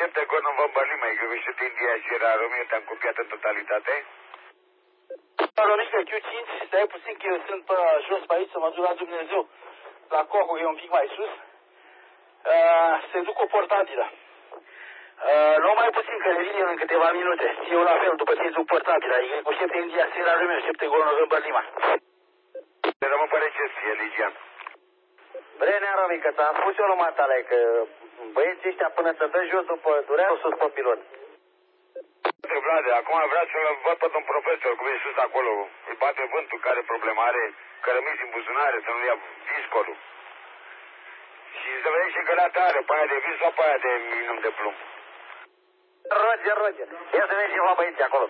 șepte Gordon Van Balima, e greșit India și era Romeo, te-am copiat în totalitate. Romică, Q5, stai puțin că eu sunt pe jos pe aici, să mă duc la Dumnezeu. La Coco, e un pic mai sus. Se duc o portabilă. Nu mai puțin că revin el în câteva minute. Eu la fel, după ce duc portabilă. E cu șepte India, Sierra Romeo, șepte Gordon Van Balima. Te rămân pe recepție, Ligian. Brenea, Romică, ți-am spus eu lumea tale că băieții ăștia până să dă jos după dureau sus pe pilon. Vlade, acum vreau să-l văd pe domn profesor, cum e sus acolo. Îi bate vântul, care problemă are, cărămizi în buzunare, să nu ia viscolul. Și să vedem și găleata are, pe aia de vis sau pe aia de minum de plumb. Roger. Ia să vezi ceva băieții acolo.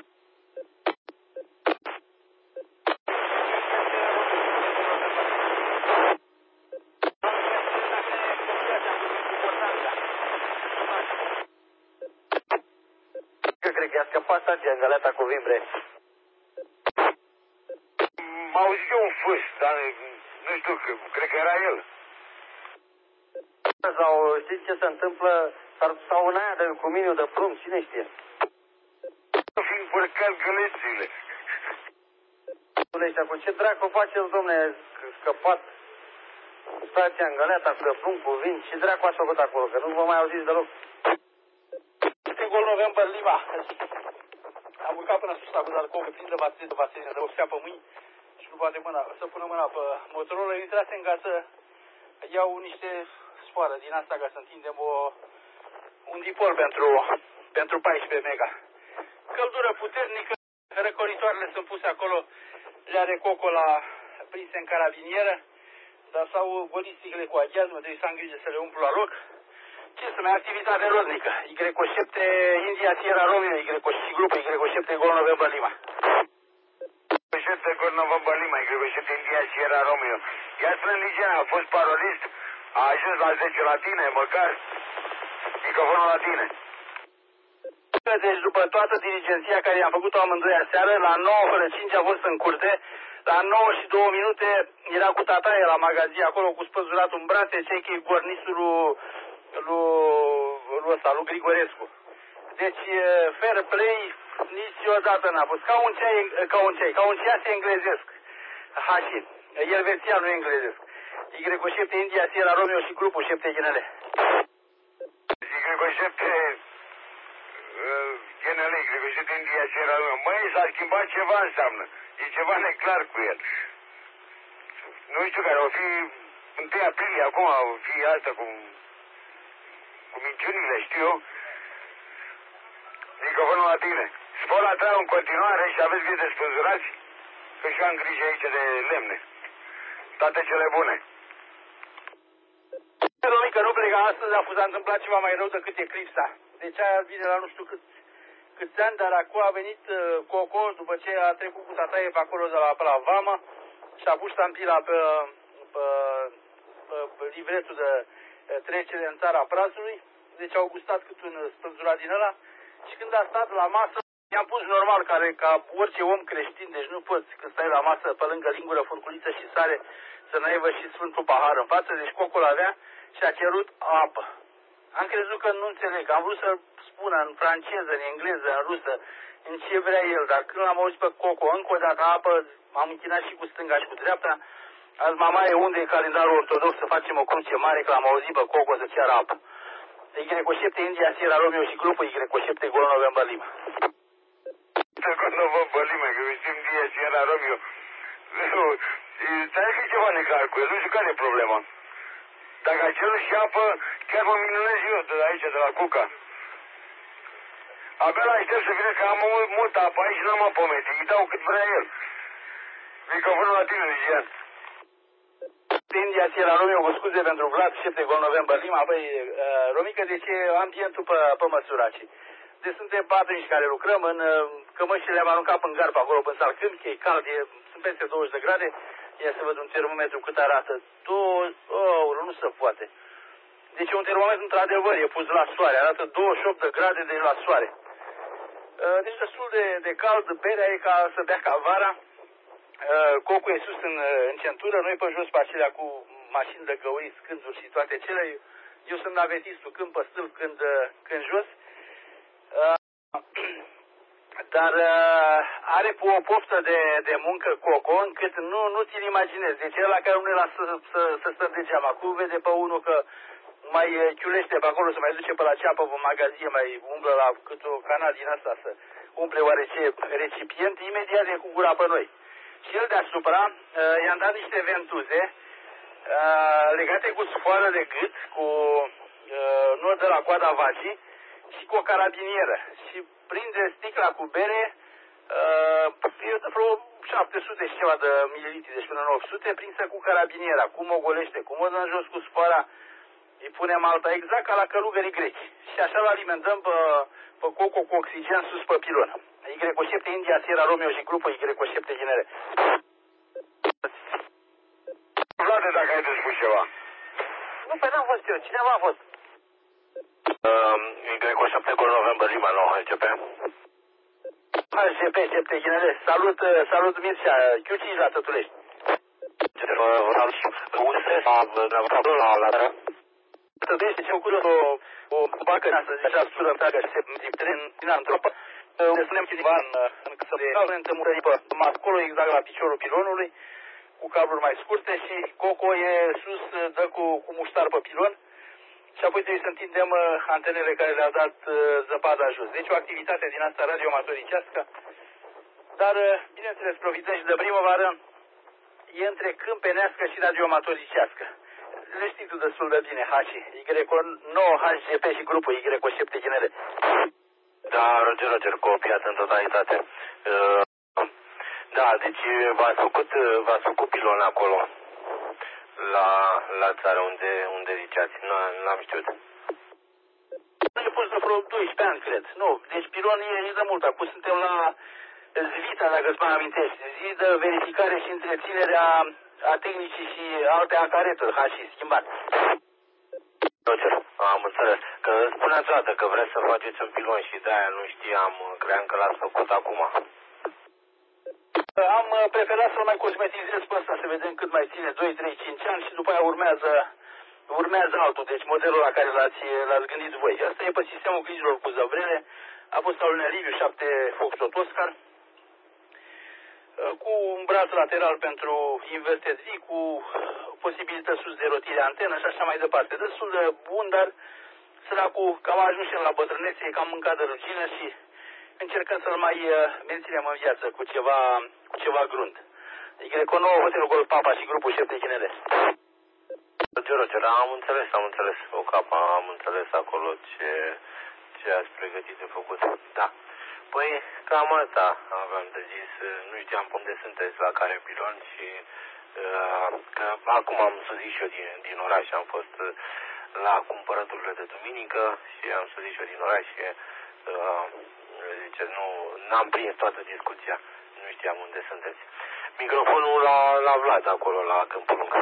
Eu cred că i-a scăpat stația în găleata cu Vimbre. M-a auzit eu un fâs, dar nu știu, cred că era el. Sau știți ce se întâmplă? Sau în aia de cu miniu de plumb, cine știe? Să fi încurcat gălețile. Cu ce dracu faceți, domne, scăpat stația în găleata cu plumb, cu vin? Ce dracu ați făcut acolo? Că nu vă mai auziți deloc. Este Gol November Lima. Am urcat până sus acolo, dar Coco, plin de baterie, de oxea pe mâini și nu poate mâna, să pună mâna pe motorul. Intrase în gază, iau niște sfoară din asta ca să întindem un dipol pentru 14 mega. Căldură puternică, răcoritoarele sunt puse acolo, le are Coco prinse în carabinieră, dar s-au golit sticlele cu aghiaz, mă trebuie să am grijă să le umplu la loc. Ce să mai activitate rodnică? Y7 India Sierra Romeo, Y și grupul Y7 Gol November Lima. Y7 Gol November Lima, Y7 India Sierra Romeo. Ia spune Ligian, a fost parolist, a ajuns la 10 la tine, măcar microfonul la tine. Deci după toată diligenția care i-am făcut-o amândoi aseară, la 9 fără 5 a fost în curte, la 9 și 2 minute era cu tataie la magazin acolo cu spăzuratul în brațe, cei că e gornisul lui Grigorescu. Deci fair play niciodată n-a fost. Ca un ceas englezesc. Hașin. Elvețianul englezesc. Y7 India Sierra Romeo și grupul 7 GNL. Y7 GNL, Y7 India Sierra Romeo. Măi, s-a schimbat ceva înseamnă. E ceva neclar cu el. Nu știu care o fi 1 aprilie, acum o fi asta cu minciunile, știu eu. Microfonul la tine. Spor la treabă în continuare și aveți grijă de spânzurați, că și eu am grijă aici de lemne. Toate cele bune. Romică, nu pleca astăzi, s-a întâmplat ceva mai rău decât eclipsa. Deci aia vine la nu știu câți ani, dar acum a venit Coco, după ce a trecut cu tataie pe acolo de pe la vamă și a pus ștampila pe livretul de trecere în țara Prazului. Deci au gustat cât un spânzurat din ăla și când a stat la masă, i-am pus normal, ca orice om creștin, deci nu poți când stai la masă pe lângă lingură, furculiță și sare să n-aibă și Sfântul Pahar în față, deci Coco l-avea și a cerut apă. Am crezut că nu înțeleg, am vrut să spună în franceză, în engleză, în rusă, în ce vrea el, dar când l-am auzit pe Coco, încă o dată apă, m-am închinat și cu stânga și cu dreapta. Azi, mamaie, unde e calendarul ortodox să facem o cruce mare, că l-am auzit pe Coco să ceară apă. Y7 India Sierra Romeo și grupul Y7 Gol November Lima. Gol November Lima, Y7 India Sierra Romeo. Ți-ai fi ceva neclar cu el, nu știu care e problema. Dacă a cerut și apă, chiar mă minunez eu de aici, de la Cuca. Abia l-aștept să vină că am multă apă aici și n-am apometit. Îi dau cât vrea el. Microfonul la tine, Ligian. India Sierra Romeo, cu scuze pentru Vlad, 7 Gol November Lima. Băi, Romică, de ce ambientul pe măsuraci? Deci suntem 4 care lucrăm, în cămășile le-am aruncat în gar pe acolo, până Salcâmp, că e cald, sunt peste 20 de grade. Ia să văd un termometru cât arată. Nu se poate. Deci un termometru într-adevăr e pus la soare, arată 28 de grade de la soare. Deci destul de cald, berea e ca să bea ca vara. Coco e sus în centură, noi pe jos pe acelea cu mașini de găuri, scânzuri și toate cele. Eu sunt navetistul, când pe stâlp, când jos. Dar are o poftă de muncă Coco, încât nu ți-l imaginezi. Deci ăla care nu era să stă degeaba. Cum vede pe unul că mai chiulește pe acolo, să mai duce pe la ceapă, pe magazie, mai umblă la cât o canal din asta să umple oarece recipient, imediat e cu gura pe noi. Și el deasupra i-am dat niște ventuze legate cu sfoară de gât, cu nod de la coada vacii și cu o carabinieră. Și prinde sticla cu bere, vreo 700 și ceva de mililitri, deci până în 800, prinsă cu carabiniera, cum o golește, cum o dă în jos cu sfoara, îi punem alta exact ca la călugării greci. Și așa îl alimentăm pe Coco cu oxigen sus pe pilon. Y7 India, Sierra Romeo și grupul Y7 Ginere. Vlade, dacă ai de spus ceva. Nu, pe n-am fost eu. Cineva a fost. Y7 Gol November Lima 9 HGP. HGP 7 Ginere. Salut Mircea. Q5 la Tătulești. Tătulești, ce-au curios o bacă să zice absurdă întreagă și se tren din antropă. Ne spunem câțiva în să murări pe acolo, exact la piciorul pilonului, cu cabluri mai scurte și Coco e sus, dă cu muștar pe pilon și apoi trebuie să întindem antenele care le-au dat zăpada jos. Deci o activitate din asta radioamatoricească, dar bineînțeles Providenți de primăvară e între câmpenească și radioamatoricească. Le știi tu destul de bine, Haci, Y9 HGP și grupul Y7 Ginere. Da, Roger, copiat în totalitate. Da, deci v-ați făcut pilon acolo, la țară unde ziceați, n-am știut. E pus de vreo 12 ani, cred. Nu, deci pilon e de mult. Acum suntem la Zvita, dacă îți mai amintești. Zi de verificare și întreținerea a tehnicii și alte acareturi, și schimbat. Roger, am înțeles. Că spuneați o dată că vreți să faceți un pilon și de-aia nu știam, cream că l-ați făcut acum. Am preferat să-l mai cosmetizez pe ăsta, să vedem cât mai ține, 2, 3, 5 ani și după aia urmează altul, deci modelul la care l-ați gândit voi. Asta e pe sistemul grijilor cu zăvrele, a fost al unui Liviu 7 Foxtrot Oscar, cu un braț lateral pentru inverted V, cu posibilități sus de rotire antenă și așa mai departe. Destul de bun, dar săracul cam a ajuns la bătrânețe, cam mâncat de rugină și încercăm să-l mai menținem în viață cu ceva grunt. Y9, Hotel Gol Papa și grupul 7 Ginere. Roger, am înțeles, o capa, am înțeles acolo ce ați pregătit de făcut. Da. Păi, cam asta aveam de zis, nu știam unde sunteți, la care pilon și că acum am sosit și eu din oraș, am fost la cumpărăturile de duminică și am sosit și eu din oraș și zice, n-am prins toată discuția, nu știam unde sunteți. Microfonul la Vlad acolo, la Câmpul Lung.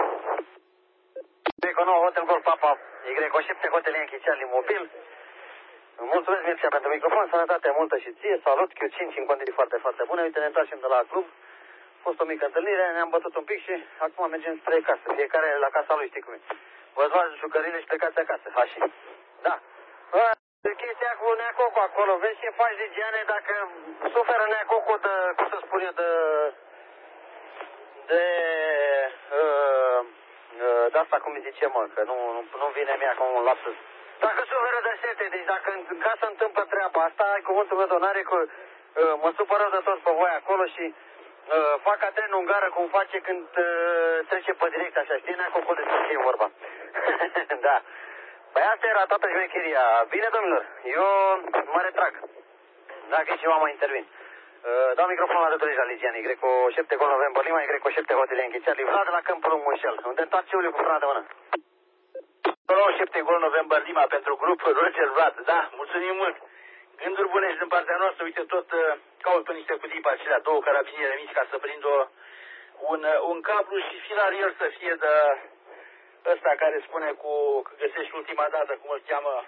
Y9 Hotel Gol Papa, Y7 Hotel Yankee Imobil. Mulțumesc, Mircea, pentru microfon, sănătate multă și ție, salut, Q5 în condiții foarte, foarte bune. Uite, ne întoarcem de la club, a fost o mică întâlnire, ne-am bătut un pic și acum mergem spre casă, fiecare la casa lui, știi cum e. Vă luați jucările și plecați acasă, Hași. Da. Chestia cu Nea Coco acolo, vezi ce faci de Giane dacă suferă Nea Coco de, cum să spun eu, de asta cum îi zice, mă, că nu vine mie acum un lapsus. Dacă suferă de sete, deci dacă în casă întâmplă treaba asta, ai cuvântul meu de onoare că mă supăr rău de tot pe voi acolo și fac tren ungară cum face când trece pe direct așa, știi, Nea Coco despre ce e vorba. Da. Păi asta era toată șmecheria. Bine, domnilor, eu mă retrag. Dacă e ceva, mă intervin. Dau microfonul la Tătulești la Ligian, Y7 Gol November Lima, Y7 Hotel Yankee Charlie, Vlad de la Câmpul Lung Mușel, unde întoarce Uliu cu frâna de mână. 7 Gol November Lima pentru grup Roger Vlad, da, mulțumim mult. Gânduri bune și din partea noastră, uite, tot caut pe niște cutii pe acelea, 2 carabiniere mici ca să prind un cablu și filarier să fie de ăsta care spune că găsești ultima dată, cum îl cheamă.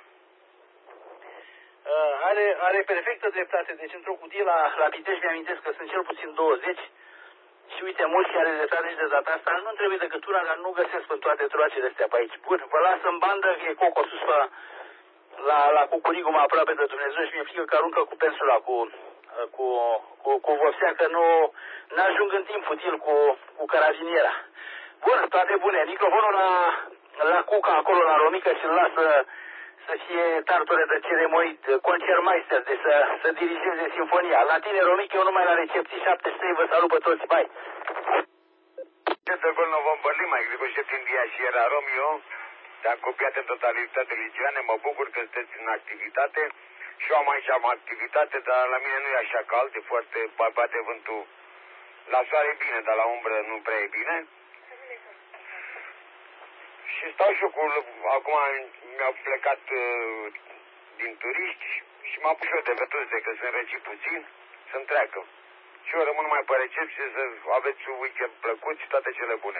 Are perfectă dreptate, deci într-o cutie la Pitești mi-amintesc că sunt cel puțin 20 și uite, mulți care rezervat nici de data asta nu trebuie decât una, dar nu găsesc în toate troacele astea pe aici. Bun, vă las în bandă, că e Coco sus pe, la cucurigul mai aproape de Dumnezeu și mi-e frică că aruncă cu pensula, cu vopsea, că nu ajung în timp util cu carabiniera. Bun, toate bune. Microfonul la Cuca, acolo la Romică, și-l lasă să fie tarture de ceremonii, concertmeister, de să dirigeze sinfonia. La tine, Romică, eu numai la recepții 73, vă salut pe toți, bai! Acest gol nu vom bărli mai Grigoșet India și era Romeo. Te-am copiat în totalitate Ligiane, mă bucur că sunteți în activitate. Și eu am activitate, dar la mine nu e așa cald, e foarte, bate vântul. La soare e bine, dar la umbră nu prea e bine. Și stau și eu acum mi-au plecat din turiști și m-am pus eu de vetuze, că sunt răcit puțin, să-mi treacă. Și eu rămân mai pe recepție, să aveți un weekend plăcut și toate cele bune.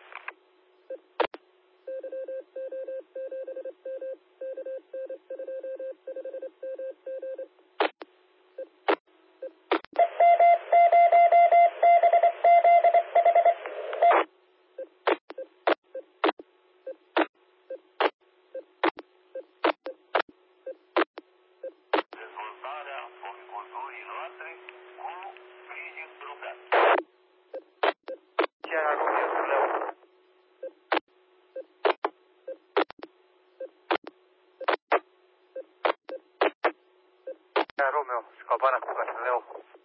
Romeo, scapana cu Cașineu.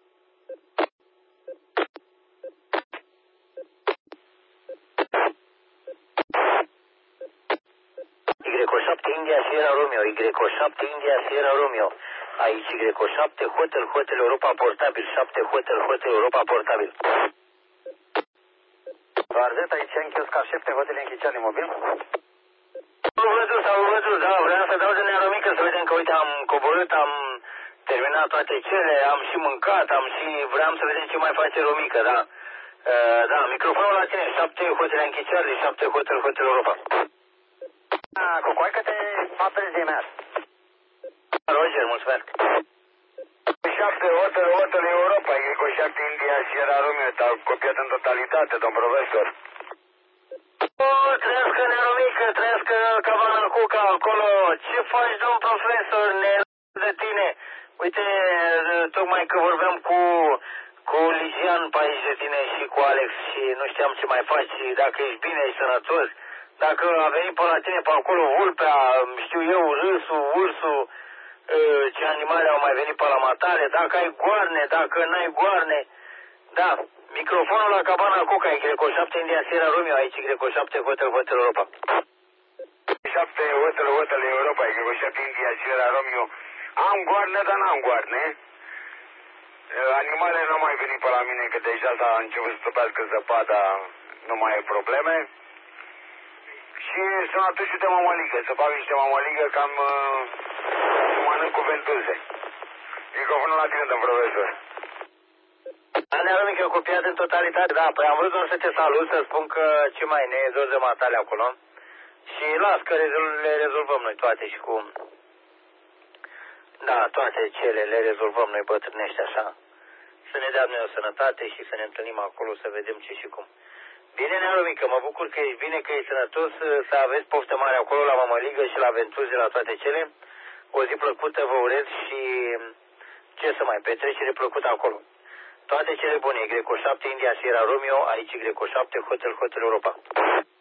Y7 India Sierra Romeo, Y7 India Sierra Romeo. Aici Y7 Hotel Europa Portabil, 7 Hotel Europa Portabil. Varzet, aici închis ca 7 Hotel Închiciani mobil. Am văzut, da, vreau să dau de nearomică să vedem că, uite, am coborât, am terminat toate cele, am și mâncat, vreau să vedem ce mai face Romică, da. Da, microfonul la tine, 7 Hotel Închiciani, 7 Hotel Europa. Cucoaică-te, apezi din mea. Roger, mulțumesc. 7 Hotel Europa, Y7 India Sierra Romeo, te-au copiat în totalitate, domn profesor. Trăiască nearomică, trăiască Cabana Cuca acolo. Ce faci, domn profesor, de tine? Uite, tocmai că vorbeam cu Ligian pe aici de tine și cu Alex și nu știam ce mai faci, dacă ești bine, ești sănătos, dacă a venit pe la tine pe acolo vulpea, știu eu, râsul, ursul, ce animale au mai venit pe la matare, dacă ai goarne, dacă n-ai goarne. Da, microfonul la Cabana Cuca, Y7 India Sierra Romeo, aici Y7 Hotel Europa. 7 Hotel Europa, Y7 India Sierra Romeo. Am goarne, dar n-am goarne. Animalele nu mai venit pe la mine, că deja s-a început să topească zăpada, nu mai e probleme. Și sunt atunci de mămăligă, să fac niște mămăligă, cam mănânc cu ventuze. Microfonul la tine, domn profesor. Nearomică, copiat în totalitate, da, păi am vrut doar să te salut, să spun că ce mai ne e dor de matale acolo. Și las că le rezolvăm noi toate și cu... Da, toate cele le rezolvăm noi bătrânești așa. Să ne dea noi o sănătate și să ne întâlnim acolo să vedem ce și cum. Bine, nearomică, mă bucur că ești bine, că ești sănătos, să aveți poftă mare acolo la mămăligă și la ventuze, la toate cele. O zi plăcută vă urez și ce să mai, petrecere plăcută acolo. Toate cele bune, Y7 India Sierra Romeo, aici Y7 Hotel Europa.